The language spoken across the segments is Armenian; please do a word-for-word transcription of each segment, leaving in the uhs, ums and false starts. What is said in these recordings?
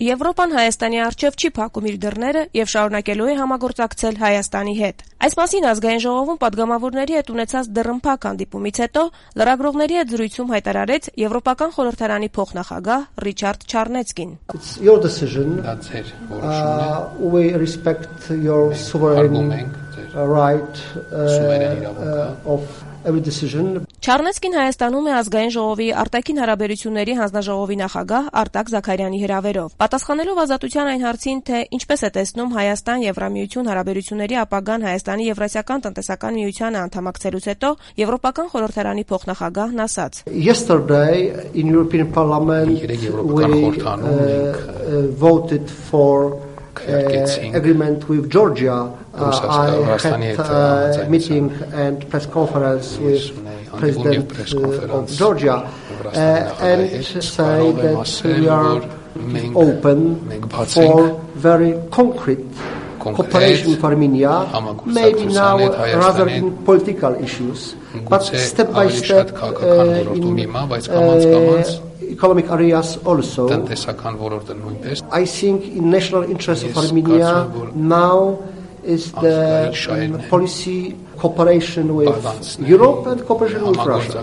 Եվրոպան Հայաստանի առջև չի փակում իր դռները եւ շարունակելու է համագործակցել Հայաստանի հետ։ Այս մասին ազգային ժողովում падգամավորների հետ ունեցած դռնփակ հանդիպումից հետո լրագրողների հետ զրույցում հայտարարեց Եվրոպական խորհրդարանի փոխնախագահ Ռիչարդ Չարնեցկին։ It's your decision. Uh, we respect your sovereign right uh, uh, of every decision. Չարնեցկին Հայաստանում է ազգային ժողովի արտաքին հարաբերությունների հանձնաժողովի նախագահ Արտակ Զաքարյանի հրավերով։ Պատասխանելով ազատության այն հարցին, թե ինչպես է տեսնում Հայաստան-Եվրամիություն հարաբերությունների ապագան Հայաստանի Եվրասիական տնտեսական միությանը անդամակցելուց հետո, Եվրոպական խորհրդարանի փոխնախագահն ասաց. Yesterday in European Parliament we uh, voted for Uh, agreement with Georgia. Uh, I had a uh, meeting and press conference with President uh, of Georgia uh, and say that we are open for very concrete cooperation with Armenia, maybe now rather in political issues, but step by step uh, in uh, economic areas also. I think in national interest of Armenia now is the um, policy cooperation with Europe and cooperation with Russia.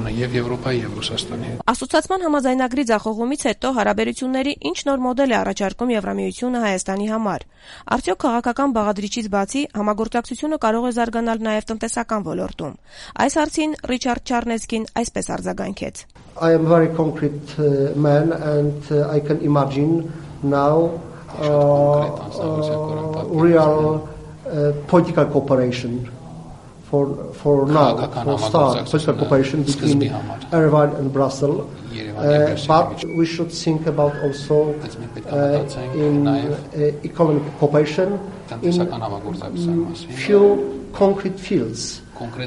Ասոցիացման համաձայնագրի ձախողումից հետո հարաբերությունների ինչ նոր մոդել է առաջարկում Եվրամիությունը Հայաստանի համար։ Արդյոք քաղաքական բաղադրիչից բացի համագործակցությունը կարող է զարգանալ նաև տնտեսական ոլորտում։ Այս հարցին Ռիչարդ Չարնեցկին այսպես արձագանքեց. I am a very concrete uh, man and uh, I can imagine now uh, uh, real uh, political cooperation for for now, for start, political cooperation between Yerevan and Brussels. Uh, but we should think about also uh, in uh, economic cooperation in um, few concrete fields.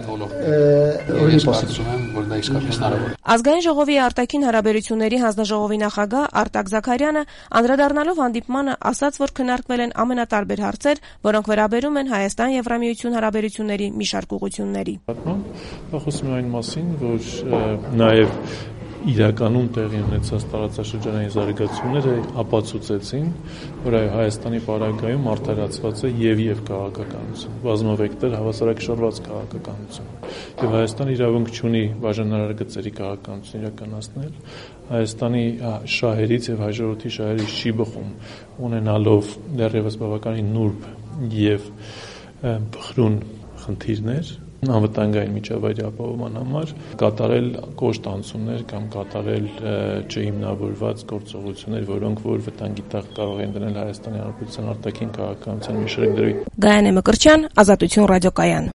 Ազգային ժողովի արտաքին հարաբերությունների հանձնաժողովի նախագահ Արտակ Զաքարյանը անդրադառնալով հանդիպմանը ասաց, որ քննարկվել են ամենատարբեր հարցեր, որոնք վերաբերում են Հայաստան-Եվրամիություն հարաբերությունների մի շարք ուղղությունների։ Խոսում են այն մասին, որ նաև իրականում տեղի ունեցած տարածաշրջանային զարգացումները ապացուցեցին, որ Հայաստանի պարագայում արդարացված է եւ եւ քաղաքականություն, բազմավեկտոր հավասարակշռված քաղաքականություն։ Եվ Հայաստանը իրավունք չունի բաժանարար գծերի քաղաքականություն իրականացնել, Հայաստանի շահերից եւ հայ ժողովրդի շահերից չի բխում, ունենալով դեռևս բավականին նուրբ եւ բխրուն խնդիրներ անվտանգային միջավայրի ապահովման համար կատարել կոշտ անցումներ կամ կատարել չհիմնավորված գործողություններ, որոնք որ վտանգի տակ կարող են դնել Հայաստանի Հանրապետության արտաքին քաղաքականության մի շարք դրույթ։ Գայանե Մկրտչյան, Ազատություն ռադիոկայան։